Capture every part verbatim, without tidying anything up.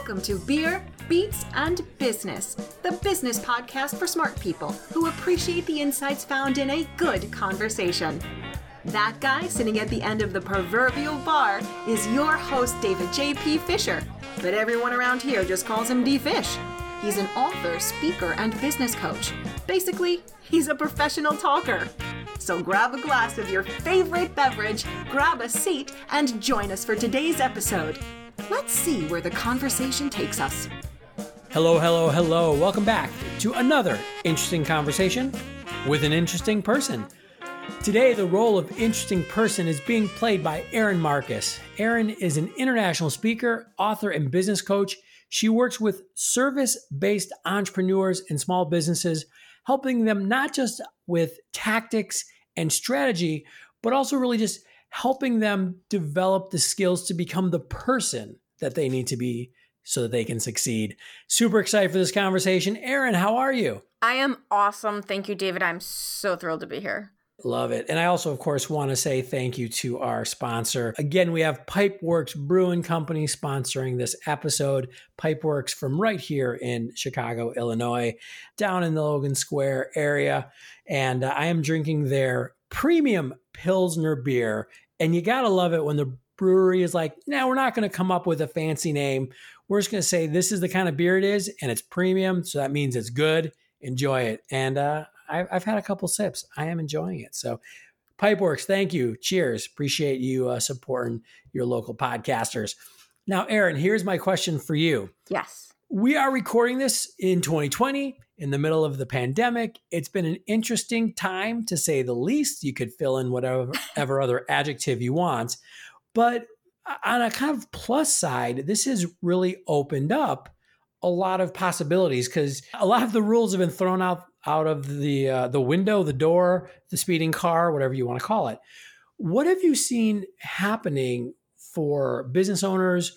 Welcome to Beer, Beats, and Business, the business podcast for smart people who appreciate the insights found in a good conversation. That guy sitting at the end of the proverbial bar is your host, David J P. Fisher, but everyone around here just calls him D-Fish. He's an author, speaker, and business coach. Basically, he's a professional talker. So grab a glass of your favorite beverage, grab a seat, and join us for today's episode. Let's see where the conversation takes us. Hello, hello, hello. Welcome back to another interesting conversation with an interesting person. Today, the role of interesting person is being played by Erin Marcus. Erin is an international speaker, author, and business coach. She works with service-based entrepreneurs and small businesses, helping them not just with tactics and strategy, but also really just helping them develop the skills to become the person that they need to be so that they can succeed. Super excited for this conversation. Erin, how are you? I am awesome. Thank you, David. I'm so thrilled to be here. Love it. And I also, of course, want to say thank you to our sponsor. Again, we have Pipeworks Brewing Company sponsoring this episode. Pipeworks from right here in Chicago, Illinois, down in the Logan Square area. And uh, I am drinking their premium Pilsner beer. And you got to love it when the brewery is like, no, we're not going to come up with a fancy name. We're just going to say this is the kind of beer it is, and it's premium. So that means it's good. Enjoy it. And uh, I've had a couple sips. I am enjoying it. So Pipeworks, thank you. Cheers. Appreciate you uh, supporting your local podcasters. Now, Erin, here's my question for you. Yes. We are recording this in twenty twenty, in the middle of the pandemic. It's been an interesting time, to say the least. You could fill in whatever ever other adjective you want. But on a kind of plus side, this has really opened up a lot of possibilities because a lot of the rules have been thrown out out of the uh, the window, the door, the speeding car, whatever you want to call it. What have you seen happening for business owners,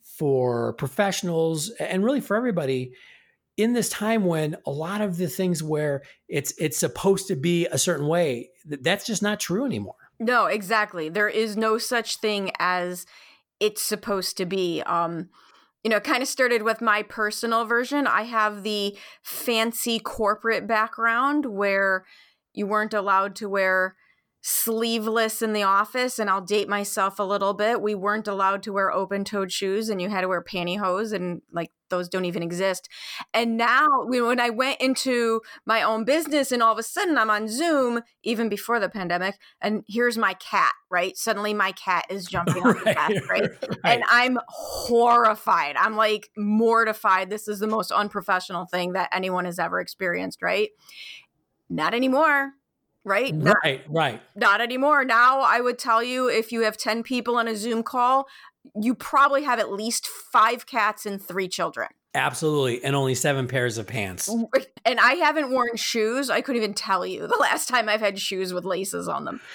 for professionals, and really for everybody in this time when a lot of the things where it's it's supposed to be a certain way, that's just not true anymore? No, exactly. There is no such thing as it's supposed to be. Um, You know, it kind of started with my personal version. I have the fancy corporate background where you weren't allowed to wear sleeveless in the office. And I'll date myself a little bit. We weren't allowed to wear open-toed shoes and you had to wear pantyhose, and like those don't even exist. And now when I went into my own business and all of a sudden I'm on Zoom, even before the pandemic, and here's my cat, right? Suddenly my cat is jumping on the right, desk, right? right? And I'm horrified. I'm like mortified. This is the most unprofessional thing that anyone has ever experienced, right? Not anymore. Right? Not, right, right. Not anymore. Now, I would tell you, if you have ten people on a Zoom call, you probably have at least five cats and three children. Absolutely. And only seven pairs of pants. And I haven't worn shoes. I couldn't even tell you the last time I've had shoes with laces on them.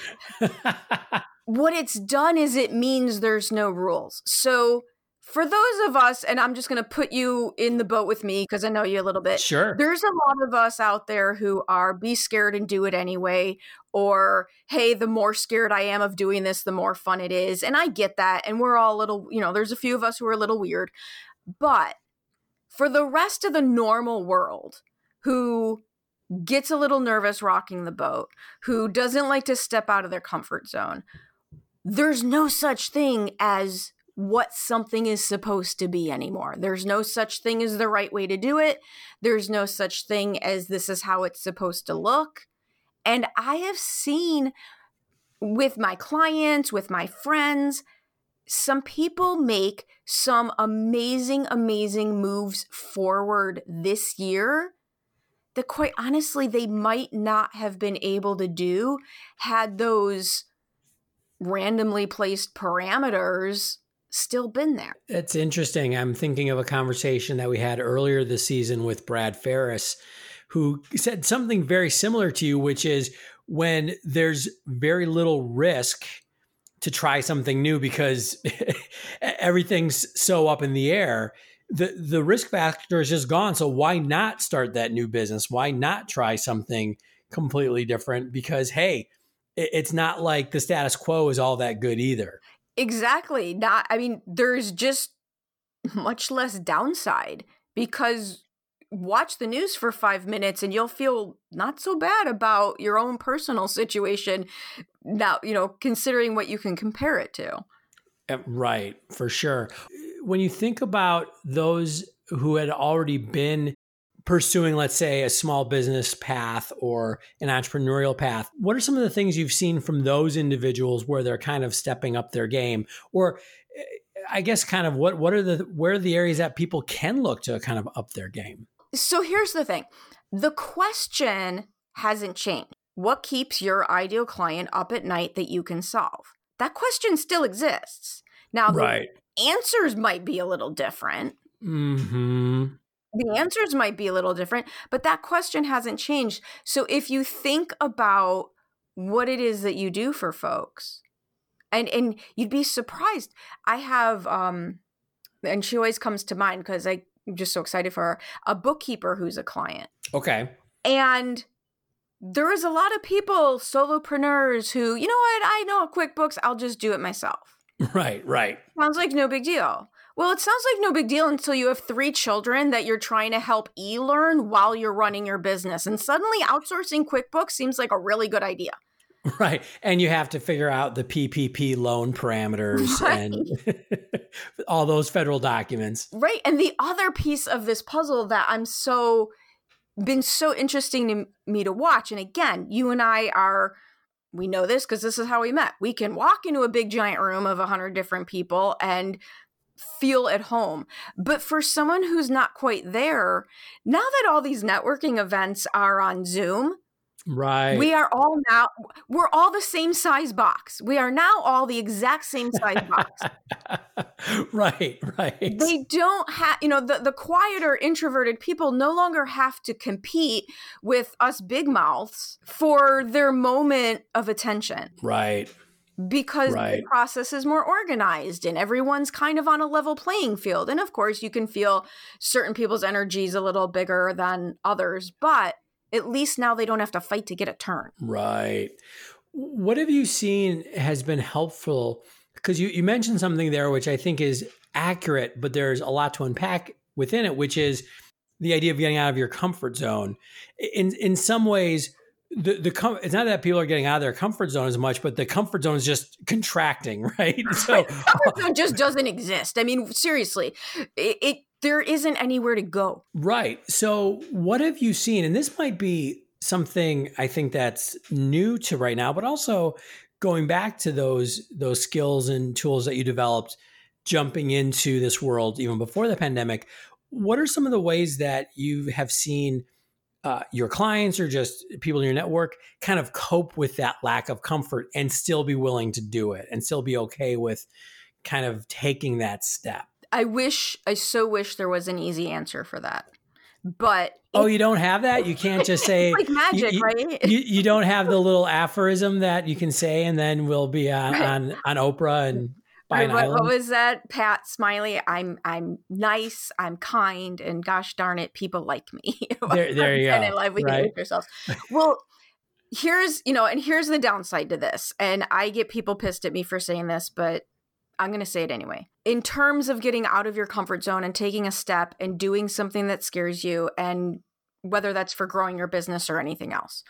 What it's done is it means there's no rules. So for those of us, and I'm just going to put you in the boat with me because I know you a little bit. Sure. There's a lot of us out there who are be scared and do it anyway. Or, hey, the more scared I am of doing this, the more fun it is. And I get that. And we're all a little, you know, there's a few of us who are a little weird. But for the rest of the normal world who gets a little nervous rocking the boat, who doesn't like to step out of their comfort zone, there's no such thing as what something is supposed to be anymore. There's no such thing as the right way to do it. There's no such thing as this is how it's supposed to look. And I have seen with my clients, with my friends, some people make some amazing, amazing moves forward this year that quite honestly, they might not have been able to do had those randomly placed parameters still been there. It's interesting. I'm thinking of a conversation that we had earlier this season with Brad Ferris, who said something very similar to you, which is when there's very little risk to try something new because everything's so up in the air, the, the risk factor is just gone. So why not start that new business? Why not try something completely different? Because, hey, it's not like the status quo is all that good either. Exactly. Not, I mean, there's just much less downside, because watch the news for five minutes and you'll feel not so bad about your own personal situation now, you know, considering what you can compare it to. Right, for sure. When you think about those who had already been pursuing, let's say, a small business path or an entrepreneurial path, what are some of the things you've seen from those individuals where they're kind of stepping up their game? Or I guess kind of what, what are the, where are the areas that people can look to kind of up their game? So here's the thing. The question hasn't changed. What keeps your ideal client up at night that you can solve? That question still exists. Now, right. the answers might be a little different. Mm-hmm. The answers might be a little different, but that question hasn't changed. So if you think about what it is that you do for folks, and, and you'd be surprised. I have, um, and she always comes to mind because I'm just so excited for her, a bookkeeper who's a client. Okay. And there is a lot of people, solopreneurs, who, you know what, I know QuickBooks, I'll just do it myself. Right, right. Sounds like no big deal. Well, it sounds like no big deal until you have three children that you're trying to help e-learn while you're running your business. And suddenly outsourcing QuickBooks seems like a really good idea. Right. And you have to figure out the P P P loan parameters right. and all those federal documents. Right. And the other piece of this puzzle that I'm so been so interesting to me to watch. And again, you and I are, we know this because this is how we met. We can walk into a big giant room of a hundred different people and feel at home. But for someone who's not quite there, now that all these networking events are on Zoom, right, we are all now, we're all the same size box. We are now all the exact same size box. Right, right. They don't have, you know, the, the quieter, introverted people no longer have to compete with us big mouths for their moment of attention. Right. Because right. the process is more organized and everyone's kind of on a level playing field. And of course, you can feel certain people's energies a little bigger than others, but at least now they don't have to fight to get a turn. Right. What have you seen has been helpful? Because you, you mentioned something there, which I think is accurate, but there's a lot to unpack within it, which is the idea of getting out of your comfort zone. In in some ways, the the com- it's not that people are getting out of their comfort zone as much, but the comfort zone is just contracting, right? So comfort zone just doesn't exist. I mean, seriously, it, it there isn't anywhere to go. Right. So what have you seen? And this might be something I think that's new to right now, but also going back to those those skills and tools that you developed jumping into this world even before the pandemic. What are some of the ways that you have seen uh, your clients or just people in your network kind of cope with that lack of comfort and still be willing to do it and still be okay with kind of taking that step? I wish, I so wish there was an easy answer for that. But oh, you don't have that? You can't just say it's like magic, you, right? You, you don't have the little aphorism that you can say, and then we'll be on right. on, on Oprah and buy an what, island. What was that, Pat Smiley? I'm I'm nice, I'm kind, and gosh darn it, people like me. There, there you go. And in life, we right? can with yourselves. Well, here's you know, and here's the downside to this. And I get people pissed at me for saying this, but I'm going to say it anyway. In terms of getting out of your comfort zone and taking a step and doing something that scares you, and whether that's for growing your business or anything else,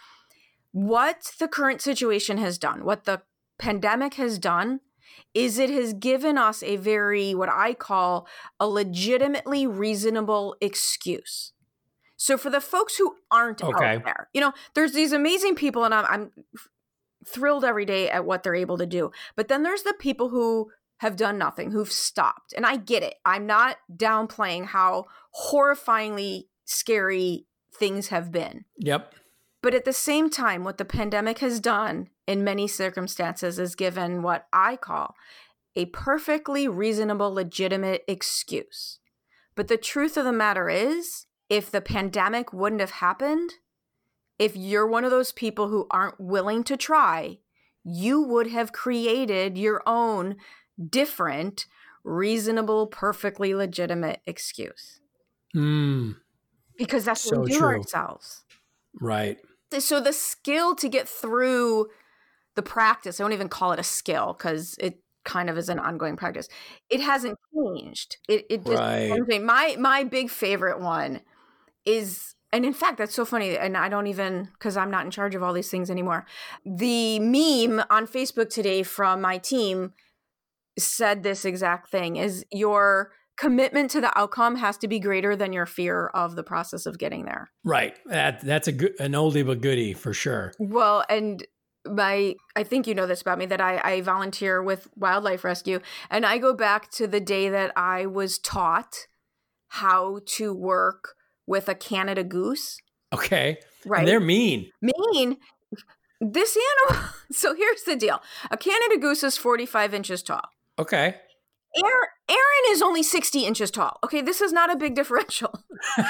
what the current situation has done, what the pandemic has done, is it has given us a very, what I call a legitimately reasonable excuse. So for the folks who aren't okay. out there, you know, there's these amazing people, and I'm, I'm thrilled every day at what they're able to do. But then there's the people who have done nothing, who've stopped. And I get it. I'm not downplaying how horrifyingly scary things have been. Yep. But at the same time, what the pandemic has done in many circumstances is given what I call a perfectly reasonable, legitimate excuse. But the truth of the matter is, if the pandemic wouldn't have happened, if you're one of those people who aren't willing to try, you would have created your own different, reasonable, perfectly legitimate excuse. Mm. Because that's so what we do true. ourselves. Right. So the skill to get through the practice, I don't even call it a skill because it kind of is an ongoing practice. It hasn't changed. It it just Right. my my big favorite one is, and in fact, that's so funny. And I don't even, because I'm not in charge of all these things anymore. The meme on Facebook today from my team said this exact thing: is your commitment to the outcome has to be greater than your fear of the process of getting there. Right. That that's a good, an oldie but goodie for sure. Well, and my, I think you know this about me, that I, I volunteer with wildlife rescue, and I go back to the day that I was taught how to work with a Canada goose. Okay. Right. And they're mean. Mean. This animal. So here's the deal. A Canada goose is forty-five inches tall. Okay. Aaron, Aaron is only sixty inches tall. Okay, this is not a big differential.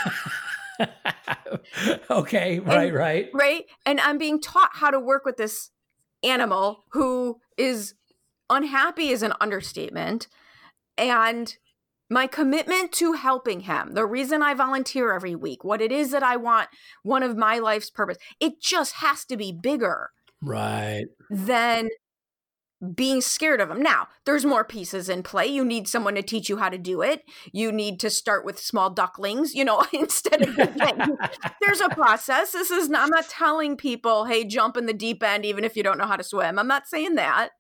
Okay, right, and, right. Right? And I'm being taught how to work with this animal who is unhappy is an understatement. And my commitment to helping him, the reason I volunteer every week, what it is that I want, one of my life's purpose, it just has to be bigger. Right. Than being scared of them. Now, there's more pieces in play. You need someone to teach you how to do it. You need to start with small ducklings, you know, instead of there's a process. This is not, I'm not telling people, hey, jump in the deep end, even if you don't know how to swim. I'm not saying that.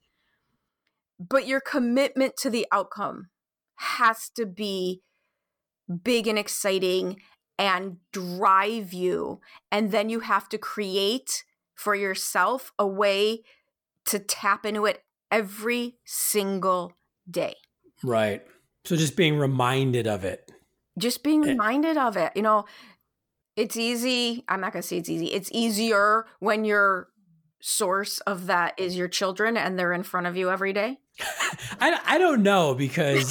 But your commitment to the outcome has to be big and exciting and drive you. And then you have to create for yourself a way to tap into it every single day. Right. So just being reminded of it. Just being reminded of it. You know, it's easy. I'm not going to say it's easy. It's easier when your source of that is your children and they're in front of you every day. I, I don't know, because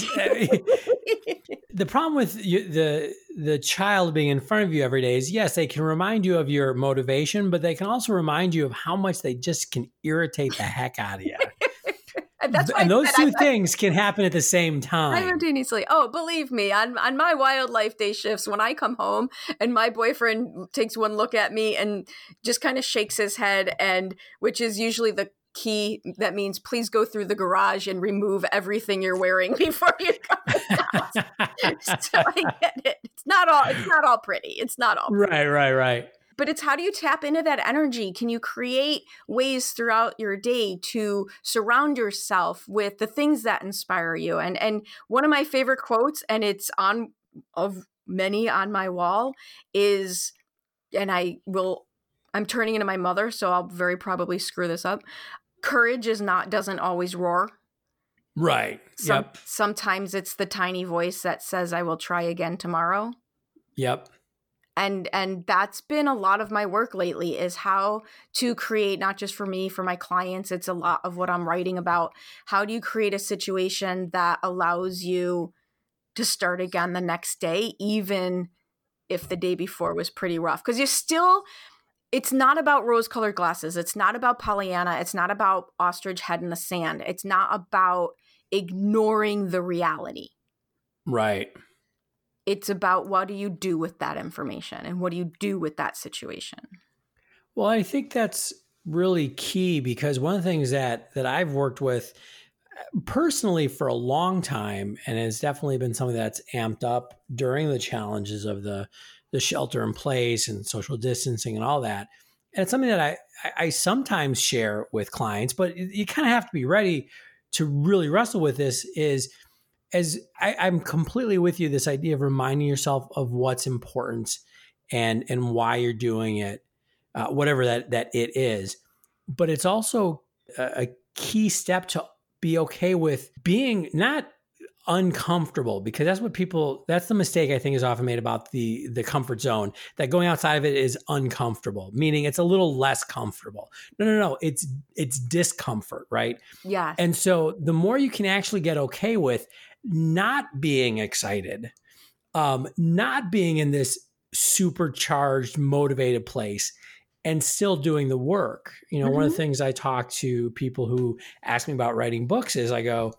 the problem with you, the the child being in front of you every day is, yes, they can remind you of your motivation, but they can also remind you of how much they just can irritate the heck out of you. And, that's and those two I, things can happen at the same time. Simultaneously. Oh, believe me, on, on my wildlife day shifts, when I come home and my boyfriend takes one look at me and just kind of shakes his head, and which is usually the key that means please go through the garage and remove everything you're wearing before you come out. So I get it. It's not all it's not all pretty. It's not all pretty. Right, right, right. But it's how do you tap into that energy? Can you create ways throughout your day to surround yourself with the things that inspire you? And and one of my favorite quotes, and it's on of many on my wall, is, and I will, I'm turning into my mother, so I'll very probably screw this up. Courage is not, doesn't always roar. Right. Some, yep. Sometimes it's the tiny voice that says, I will try again tomorrow. Yep. And and that's been a lot of my work lately, is how to create, not just for me, for my clients. It's a lot of what I'm writing about. How do you create a situation that allows you to start again the next day, even if the day before was pretty rough? Because you still, it's not about rose-colored glasses. It's not about Pollyanna. It's not about ostrich head in the sand. It's not about ignoring the reality. Right. It's about what do you do with that information and what do you do with that situation? Well, I think that's really key, because one of the things that that I've worked with personally for a long time, and it's definitely been something that's amped up during the challenges of the the shelter in place and social distancing and all that. And it's something that I, I sometimes share with clients, but you kind of have to be ready to really wrestle with this, is as I, I'm completely with you, this idea of reminding yourself of what's important and and why you're doing it, uh, whatever that that it is. But it's also a, a key step to be okay with being not uncomfortable, because that's what people, that's the mistake I think is often made about the the comfort zone, that going outside of it is uncomfortable, meaning it's a little less comfortable. No, no, no. It's it's discomfort, right? Yeah. And so the more you can actually get okay with not being excited, um, not being in this supercharged, motivated place, and still doing the work. You know, mm-hmm. One of the things I talk to people who ask me about writing books is I go,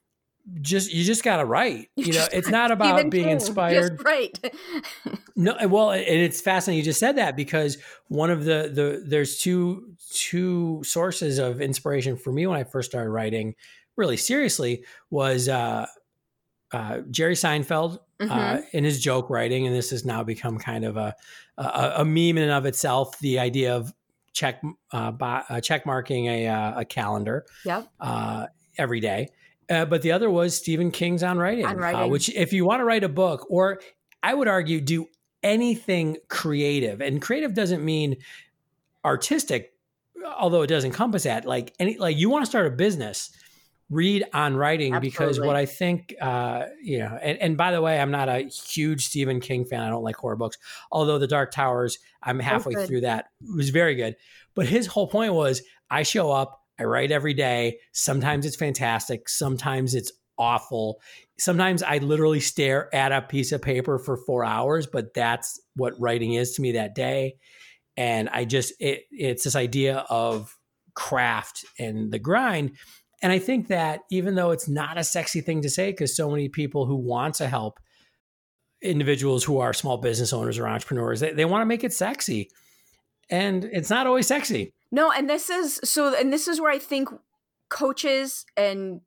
just, you just got to write, you know, it's not about being inspired. Just write. No. Well, and it's fascinating you just said that, because one of the, the, there's two, two sources of inspiration for me when I first started writing, really seriously was uh, uh, Jerry Seinfeld mm-hmm. uh, in his joke writing. And this has now become kind of a, a, a meme in and of itself, the idea of check uh, by, uh, check marking a, uh, a calendar yep. uh, every day. Uh, but the other was Stephen King's On Writing, On Writing. Uh, which if you want to write a book, or I would argue do anything creative, and creative doesn't mean artistic, although it does encompass that. Like any, like you want to start a business, read On Writing. Absolutely. Because what I think, uh, you know, and, and by the way, I'm not a huge Stephen King fan. I don't like horror books, although The Dark Towers, I'm halfway oh, through that. It was very good. But his whole point was, I show up, I write every day. Sometimes it's fantastic. Sometimes it's awful. Sometimes I literally stare at a piece of paper for four hours, but that's what writing is to me that day. And I just, it, it's this idea of craft and the grind. And I think that even though it's not a sexy thing to say, because so many people who want to help individuals who are small business owners or entrepreneurs, they, they want to make it sexy. And it's not always sexy. No, and this is, so, and this is where I think coaches and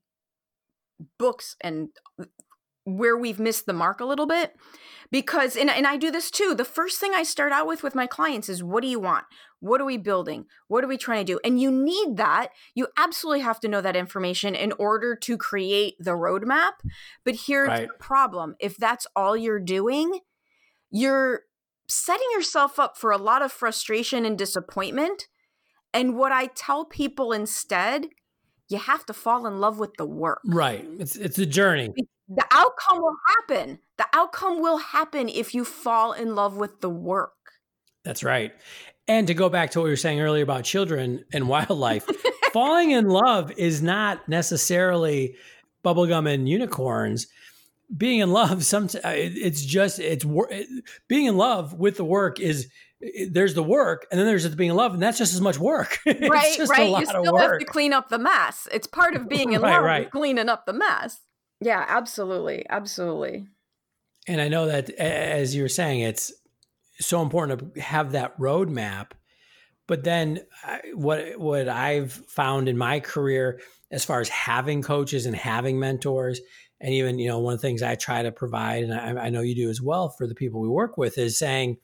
books and where we've missed the mark a little bit. Because, and, and I do this too, the first thing I start out with with my clients is, what do you want? What are we building? What are we trying to do? And you need that. You absolutely have to know that information in order to create the roadmap. But here's right. the problem. If that's all you're doing, you're setting yourself up for a lot of frustration and disappointment. And what I tell people instead, you have to fall in love with the work. Right. It's it's a journey. The outcome will happen. The outcome will happen if you fall in love with the work. That's right. And to go back to what we were saying earlier about children and wildlife, falling in love is not necessarily bubblegum and unicorns. Being in love, sometimes it's just, it's being in love with the work is, there's the work, and then there's just being in love, and that's just as much work. It's right, just right. A lot you still of work. have to clean up the mess. It's part of being in right, love, right. cleaning up the mess. Yeah, absolutely. Absolutely. And I know that, as you were saying, it's so important to have that roadmap. But then what, what I've found in my career, as far as having coaches and having mentors, and even, you know, one of the things I try to provide, and I, I know you do as well for the people we work with, is saying,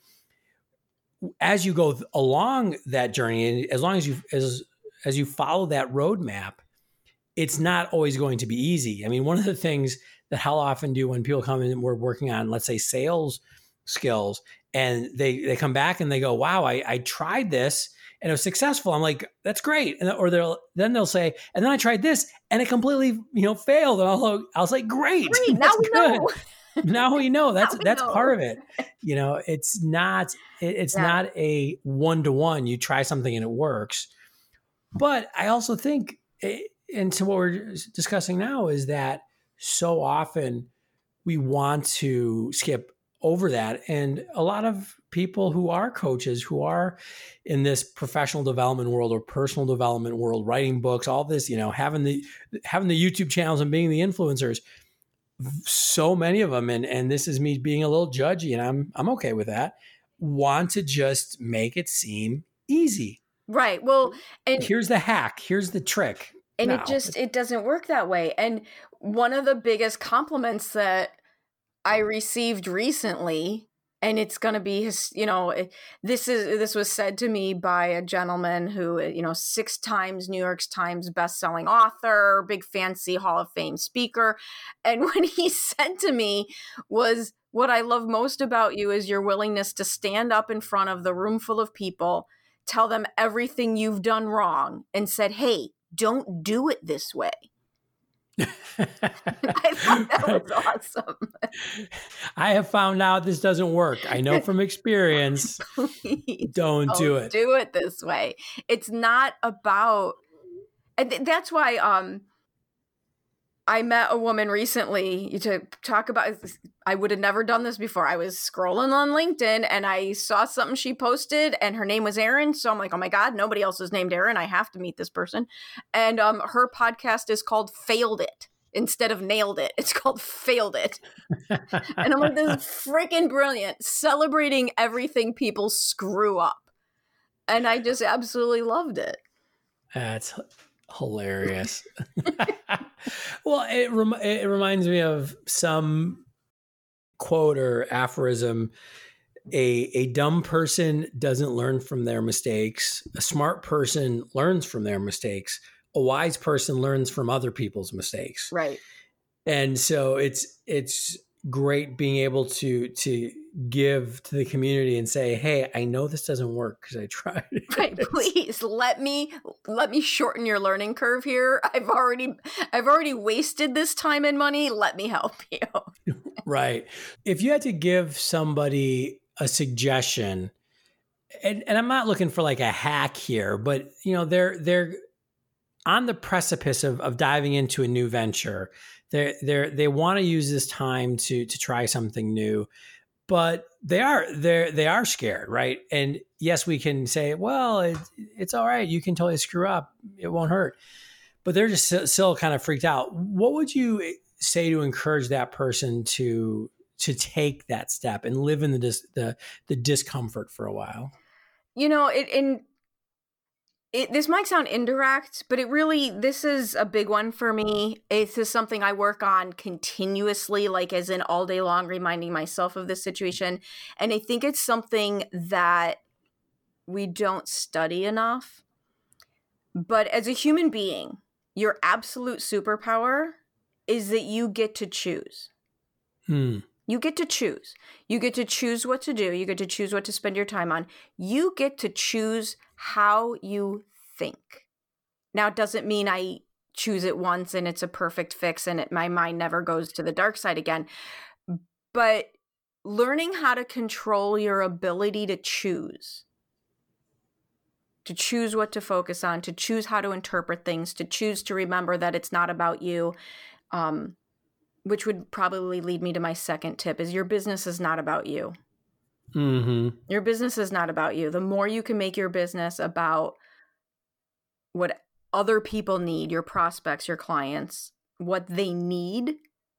as you go along that journey, and as long as you, as, as you follow that roadmap, it's not always going to be easy. I mean, one of the things that I'll often do when people come in and we're working on, let's say, sales skills, and they, they come back and they go, wow, I, I tried this and it was successful. I'm like, that's great. And, or they'll, then they'll say, and then I tried this and it completely, you know, failed. And I'll, I was like, great. great now we good. know. Now we know that's, we that's know. part of it. You know, it's not, it, it's yeah. not a one-to-one. You try something and it works. But I also think, and so what we're discussing now is that so often we want to skip over that. And a lot of people who are coaches, who are in this professional development world or personal development world, writing books, all this, you know, having the, having the YouTube channels and being the influencers, so many of them, and, and this is me being a little judgy, and I'm, I'm okay with that, want to just make it seem easy. Right. Well, and here's the hack. Here's the trick. And no. it just, it doesn't work that way. And one of the biggest compliments that I received recently, and it's going to be his, you know, this is, this was said to me by a gentleman who, you know, six times New York Times bestselling author, big fancy Hall of Fame speaker. And what he said to me was, what I love most about you is your willingness to stand up in front of the room full of people, tell them everything you've done wrong, and said, hey, don't do it this way. I thought that was awesome. I have found out this doesn't work. I know from experience. Please don't, don't do it. Do it this way. It's not about, and th- that's why um, I met a woman recently to talk about, I would have never done this before. I was scrolling on LinkedIn and I saw something she posted and her name was Erin. So I'm like, oh my God, nobody else is named Erin. I have to meet this person. And um, her podcast is called Failed It instead of Nailed It. It's called Failed It. And I'm like, this is freaking brilliant. Celebrating everything people screw up. And I just absolutely loved it. That's Hilarious. Well, it, rem- it reminds me of some quote or aphorism. A, a dumb person doesn't learn from their mistakes. A smart person learns from their mistakes. A wise person learns from other people's mistakes. Right. And so it's it's great being able to to give to the community and say, hey, I know this doesn't work because I tried it. Right. Please let me let me shorten your learning curve here. I've already I've already wasted this time and money. Let me help you. Right. If you had to give somebody a suggestion, and, and I'm not looking for like a hack here, but you know, they're they're on the precipice of, of diving into a new venture. They're they're they want to use this time to to try something new, but they are they they are scared, right? And yes, we can say, well, it, it's all right. You can totally screw up. It won't hurt. But they're just still kind of freaked out. What would you say to encourage that person to to take that step and live in the dis, the the discomfort for a while? You know, it in it this might sound indirect, but it really this is a big one for me. This is something I work on continuously, like as in all day long, reminding myself of this situation. And I think it's something that we don't study enough. But as a human being, your absolute superpower is that you get to choose. Hmm. You get to choose. You get to choose what to do. You get to choose what to spend your time on. You get to choose how you think. Now, it doesn't mean I choose it once and it's a perfect fix and it, my mind never goes to the dark side again. But learning how to control your ability to choose, to choose what to focus on, to choose how to interpret things, to choose to remember that it's not about you, um, which would probably lead me to my second tip, is your business is not about you. Mm-hmm. Your business is not about you. The more you can make your business about what other people need, your prospects, your clients, what they need,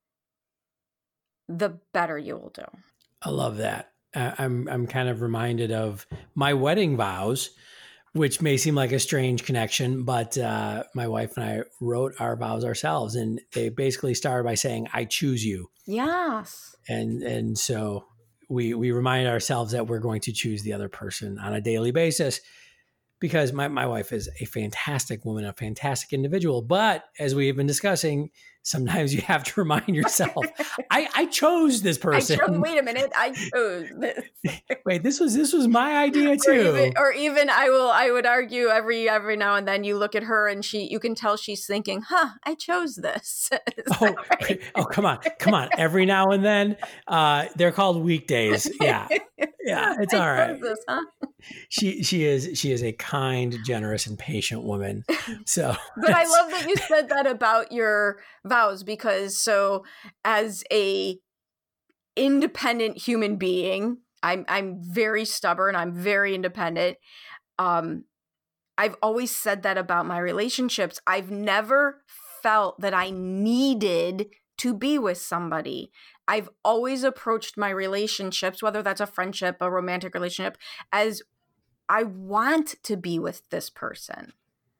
the better you will do. I love that. I- I'm I'm kind of reminded of my wedding vows, which may seem like a strange connection, but uh, my wife and I wrote our vows ourselves, and they basically started by saying, "I choose you." Yes. And and so we we remind ourselves that we're going to choose the other person on a daily basis, because my, my wife is a fantastic woman, a fantastic individual. But as we have been discussing, sometimes you have to remind yourself, I, I chose this person. I chose, wait a minute, I chose this. Wait, this was this was my idea too. Or even, or even I will I would argue every every now and then you look at her and she you can tell she's thinking, huh, I chose this. Oh, right? oh, come on, come on. Every now and then, uh, they're called weekdays. Yeah, yeah, it's all right. This, huh? She she is she is a kind, generous, and patient woman. So, but I love that you said that about your vows, because so as a independent human being, I'm I'm very stubborn. I'm very independent. Um, I've always said that about my relationships. I've never felt that I needed to be with somebody. I've always approached my relationships, whether that's a friendship, a romantic relationship, as I want to be with this person.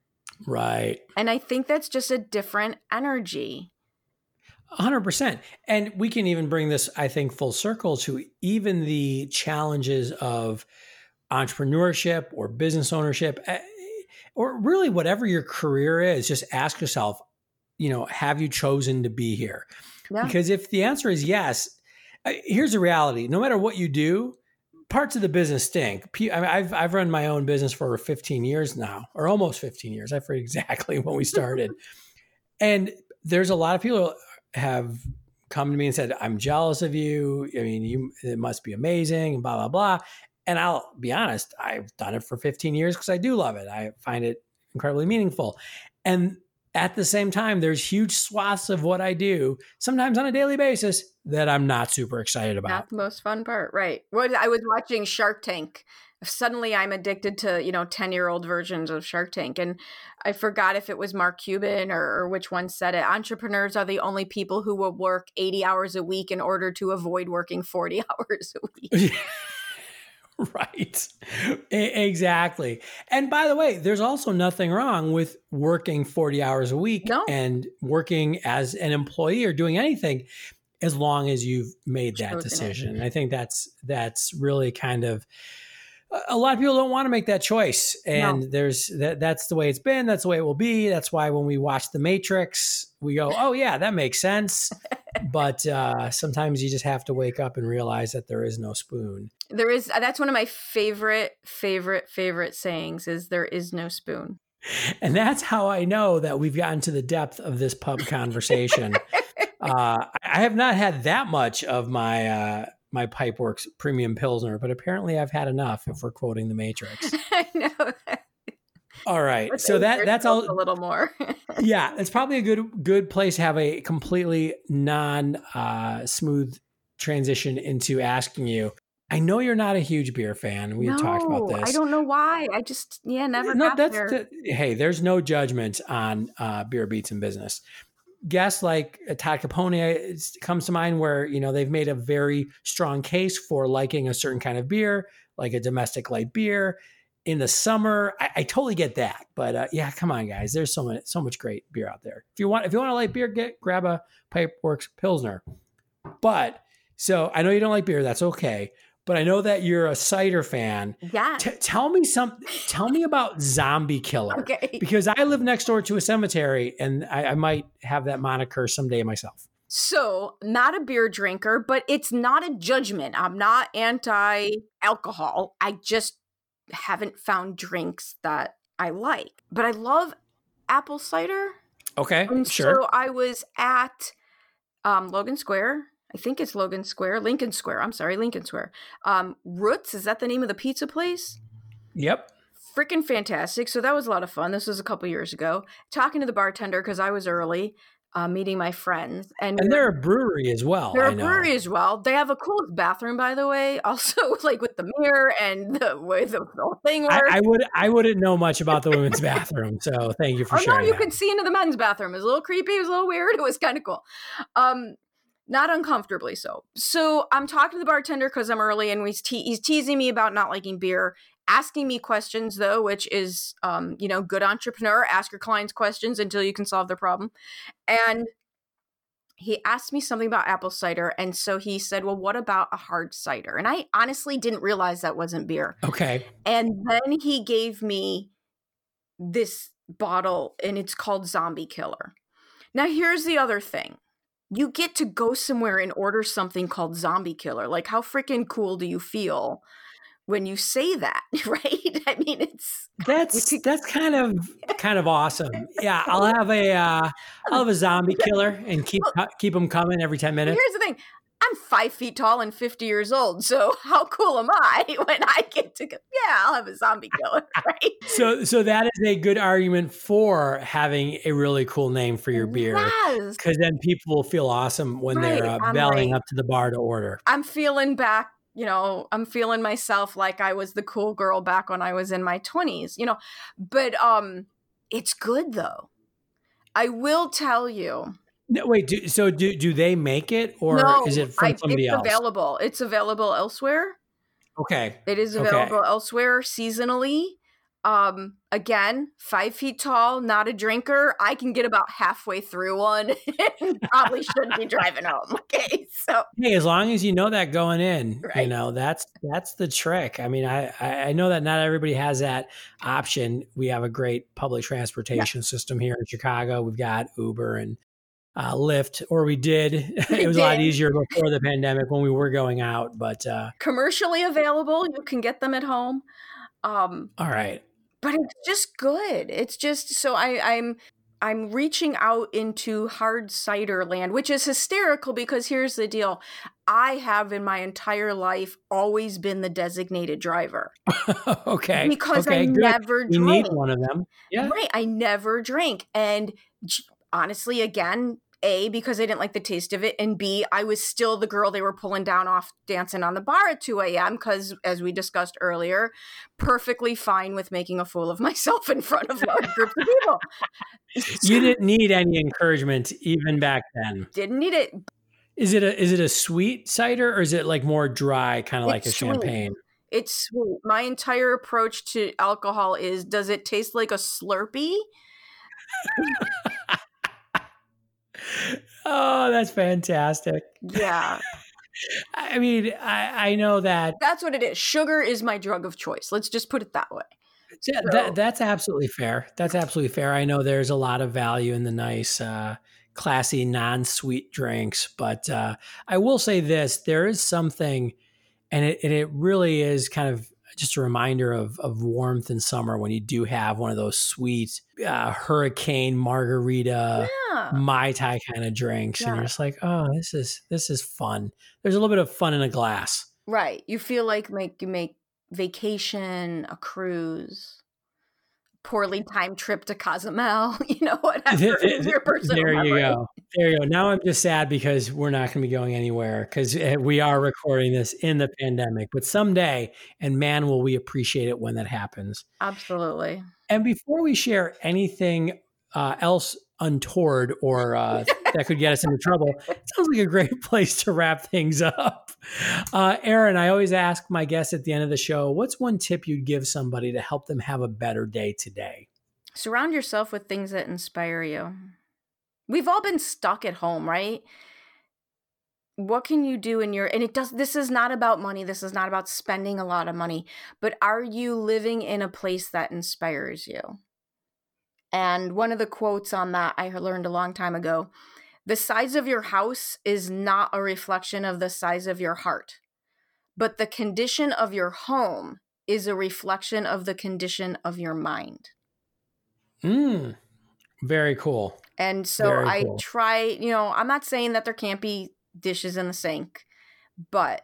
Right. And I think that's just a different energy. one hundred percent. And we can even bring this, I think, full circle to even the challenges of entrepreneurship or business ownership, or really whatever your career is. Just ask yourself, you know, have you chosen to be here? Yeah. Because if the answer is yes, here's the reality. No matter what you do, parts of the business stink. I mean, I've I've run my own business for fifteen years now, or almost fifteen years. I forget exactly when we started. And there's a lot of people who have come to me and said, I'm jealous of you. I mean, you it must be amazing, and blah, blah, blah. And I'll be honest, I've done it for fifteen years because I do love it. I find it incredibly meaningful. And at the same time, there's huge swaths of what I do, sometimes on a daily basis, that I'm not super excited about. Not the most fun part, right? What I was watching Shark Tank. Suddenly I'm addicted to, you know, ten-year-old versions of Shark Tank. And I forgot if it was Mark Cuban or, or which one said it. Entrepreneurs are the only people who will work eighty hours a week in order to avoid working forty hours a week. Right. Right. Exactly. And by the way, there's also nothing wrong with working forty hours a week no. and working as an employee or doing anything as long as you've made that Chosen decision. it. I think that's that's really kind of a lot of people don't want to make that choice. And No. there's that that's the way it's been, that's the way it will be. That's why when we watch The Matrix, we go, "Oh yeah, that makes sense." But uh, sometimes you just have to wake up and realize that there is no spoon. There is, that's one of my favorite, favorite, favorite sayings is there is no spoon. And that's how I know that we've gotten to the depth of this pub conversation. uh, I have not had that much of my uh, my Pipeworks Premium Pilsner, but apparently I've had enough if we're quoting The Matrix. I know. All right. But So that that's all. a little more. Yeah, it's probably a good good place to have a completely non uh, smooth transition into asking you. I know you're not a huge beer fan. We no, had talked about this. I don't know why. I just yeah never. No, got that's there. The, hey. There's no judgment on uh, Beer Beats in Business. Guests like Todd Capone it comes to mind, where you know they've made a very strong case for liking a certain kind of beer, like a domestic light beer. In the summer, I, I totally get that, but uh, yeah, come on, guys. There's so much, so much great beer out there. If you want, if you want a light beer, get grab a Pipeworks Pilsner. But so I know you don't like beer. That's okay. But I know that you're a cider fan. Yeah. T- tell me some. Tell me about Zombie Killer. Okay. Because I live next door to a cemetery, and I, I might have that moniker someday myself. So, not a beer drinker, but it's not a judgment. I'm not anti-alcohol. I just haven't found drinks that I like. But I love apple cider. Okay, and sure. So I was at um, Logan Square. I think it's Logan Square. Lincoln Square. I'm sorry, Lincoln Square. Um, Roots, is that the name of the pizza place? Yep. Freaking fantastic. So that was a lot of fun. This was a couple years ago. Talking to the bartender because I was early. Uh, meeting my friends. And, and they're a brewery as well. They're I a know. brewery as well. They have a cool bathroom, by the way. Also, like with the mirror and the way the whole thing works. I, I would I wouldn't know much about the women's bathroom, so thank you for oh, sharing. No, you that. could see into the men's bathroom. It was a little creepy. It was a little weird. It was kind of cool. Um, not uncomfortably so. So I'm talking to the bartender because I'm early, and he's, te- he's teasing me about not liking beer. Asking me questions, though, which is, um, you know, good entrepreneur. Ask your clients questions until you can solve their problem. And he asked me something about apple cider. And so he said, well, what about a hard cider? And I honestly didn't realize that wasn't beer. Okay. And then he gave me this bottle, and it's called Zombie Killer. Now, here's the other thing. You get to go somewhere and order something called Zombie Killer. Like, how freaking cool do you feel when you say that, right? I mean, it's that's that's kind of kind of awesome. Yeah, I'll have a uh, I'll have a Zombie Killer and keep keep them coming every ten minutes. Here's the thing: I'm five feet tall and fifty years old, so how cool am I when I get to go? Yeah, I'll have a Zombie Killer, right? So, so that is a good argument for having a really cool name for your beer, yes, because then people will feel awesome when right. they're uh, I'm bellying like, up to the bar to order. I'm feeling back. You know, I'm feeling myself like I was the cool girl back when I was in my twenties, you know, but um, it's good though. I will tell you. No, wait, do, so do do they make it, or no, is it from I, somebody it's else? available. It's available elsewhere. Okay. It is available okay. elsewhere seasonally. Um, again, five feet tall, not a drinker. I can get about halfway through one and probably shouldn't be driving home. Okay. So hey, as long as you know that going in, right. you know, that's that's the trick. I mean, I, I know that not everybody has that option. We have a great public transportation yeah. system here in Chicago. We've got Uber and uh, Lyft, or we did. It was did. a lot easier before the pandemic when we were going out, but uh, commercially available. You can get them at home. Um, all right. But it's just good. It's just so I, I'm I'm reaching out into hard cider land, which is hysterical because here's the deal. I have in my entire life always been the designated driver. okay. Because okay, I good. never you drank. need one of them. Yeah. Right. I never drank. And honestly, again, A, because I didn't like the taste of it, and B, I was still the girl they were pulling down off dancing on the bar at two a.m. because, as we discussed earlier, perfectly fine with making a fool of myself in front of large groups of people. You didn't need any encouragement even back then. Didn't need it. Is it a is it a sweet cider, or is it like more dry, kind of like a sweet. champagne? It's my entire approach to alcohol is, does it taste like a Slurpee? Oh, that's fantastic. Yeah. I mean, I, I know that. That's what it is. Sugar is my drug of choice. Let's just put it that way. Yeah, So, that, that's absolutely fair. That's absolutely fair. I know there's a lot of value in the nice, uh, classy, non-sweet drinks, but uh, I will say this: there is something, and it, and it really is kind of just a reminder of of warmth in summer when you do have one of those sweet uh, hurricane margarita, yeah. Mai Tai kind of drinks, Yeah. and you're just like, oh, this is this is fun. There's a little bit of fun in a glass. Right. You feel like make you make vacation, a cruise, poorly timed trip to Cozumel, you know, whatever. is your personal There you memory. go. There you go. Now I'm just sad because we're not going to be going anywhere because we are recording this in the pandemic. But someday, and man, will we appreciate it when that happens. Absolutely. And before we share anything uh, else untoward or uh, that could get us into trouble, it sounds like a great place to wrap things up. Uh, Erin, I always ask my guests at the end of the show, what's one tip you'd give somebody to help them have a better day today? Surround yourself with things that inspire you. We've all been stuck at home, right? What can you do in your, and it does, this is not about money. This is not about spending a lot of money, but are you living in a place that inspires you? And one of the quotes on that I learned a long time ago, the size of your house is not a reflection of the size of your heart, but the condition of your home is a reflection of the condition of your mind. Mm, very cool. And so Very I cool. try, you know, I'm not saying that there can't be dishes in the sink, but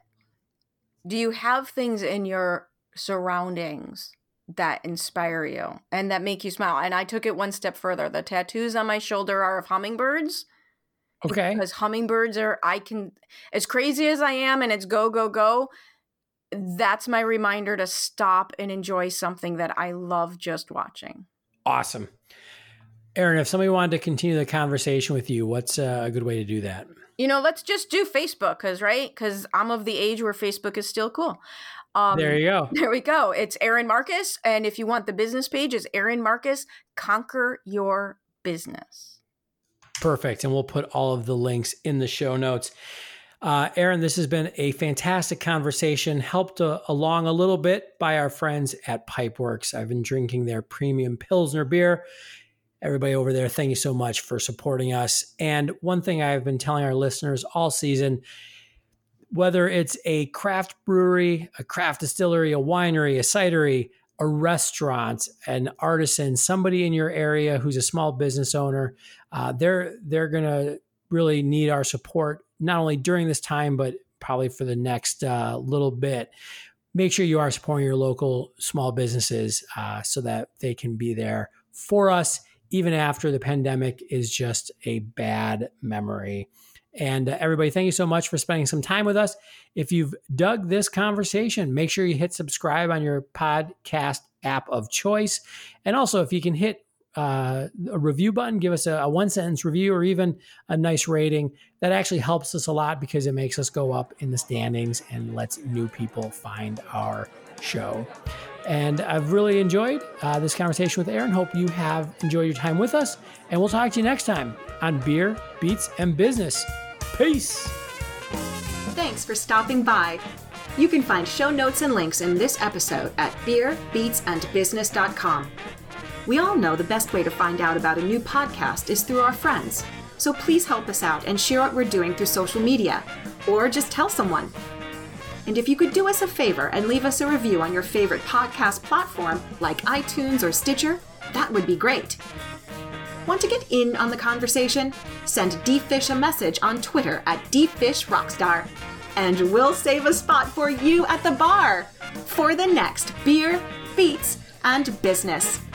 do you have things in your surroundings that inspire you and that make you smile? And I took it one step further. The tattoos on my shoulder are of hummingbirds. Okay. Because hummingbirds are, I can, as crazy as I am and it's go, go, go, that's my reminder to stop and enjoy something that I love just watching. Awesome. Erin, if somebody wanted to continue the conversation with you, what's a good way to do that? You know, let's just do Facebook, because, right? Because I'm of the age where Facebook is still cool. Um, There you go. There we go. It's Erin Marcus. And if you want the business page, it's Erin Marcus, Conquer Your Business. Perfect. And we'll put all of the links in the show notes. Uh, Erin, this has been a fantastic conversation, helped uh, along a little bit by our friends at Pipeworks. I've been drinking their premium Pilsner beer. Everybody over there, thank you so much for supporting us. And one thing I've been telling our listeners all season, whether it's a craft brewery, a craft distillery, a winery, a cidery, a restaurant, an artisan, somebody in your area who's a small business owner, uh, they're they're going to really need our support, not only during this time, but probably for the next uh, little bit. Make sure you are supporting your local small businesses uh, so that they can be there for us, even after the pandemic is just a bad memory. And uh, everybody, thank you so much for spending some time with us. If you've dug this conversation, make sure you hit subscribe on your podcast app of choice. And also, if you can hit uh, a review button, give us a, a one sentence review or even a nice rating. That actually helps us a lot because it makes us go up in the standings and lets new people find our show. And I've really enjoyed uh, this conversation with Erin. Hope you have enjoyed your time with us. And we'll talk to you next time on Beer, Beats, and Business. Peace. Thanks for stopping by. You can find show notes and links in this episode at beer beats and business dot com. We all know the best way to find out about a new podcast is through our friends. So please help us out and share what we're doing through social media, or just tell someone. And if you could do us a favor and leave us a review on your favorite podcast platform like iTunes or Stitcher, that would be great. Want to get in on the conversation? Send D-Fish a message on Twitter at DFishRockstar, and we'll save a spot for you at the bar for the next Beer, Beats, and Business.